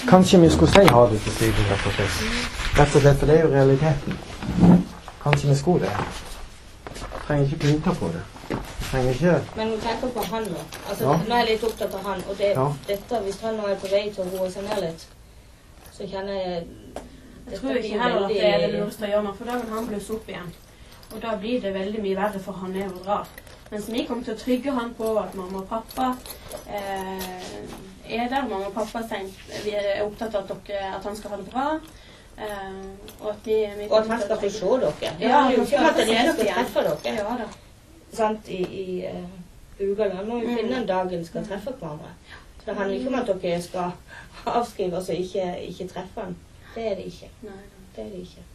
Kanskje vi skulle si ha det til siden, rett og slett. Rett og slett, for det er jo realiteten. Kanskje vi skulle det. Trenger ikke pynte på det. Trenger ikke... Men hun tenker på han nå. Altså, nå er jeg litt opptatt av han, og dette, hvis han nå er på vei til å roe seg ned litt, så kjenner jeg... Jeg tror ikke heller at det er det lureste å gjøre nå, for da vil han blusse opp igjen. Og da blir det veldig mye verre for han å dra. Mens vi kommer til å trygge han på at mamma og pappa er der. Mamma og pappa vi er opptatt av at han skal ha det bra. Og at han skal få se dere. Ja, han skal at dere skal treffe dere. Ja da. Sant, i Ugaland må vi finne en dag dere skal treffe hverandre. Så det handler ikke om at dere skal avskrive oss og ikke treffe han. Det er det ikke. Nei. Det er det ikke.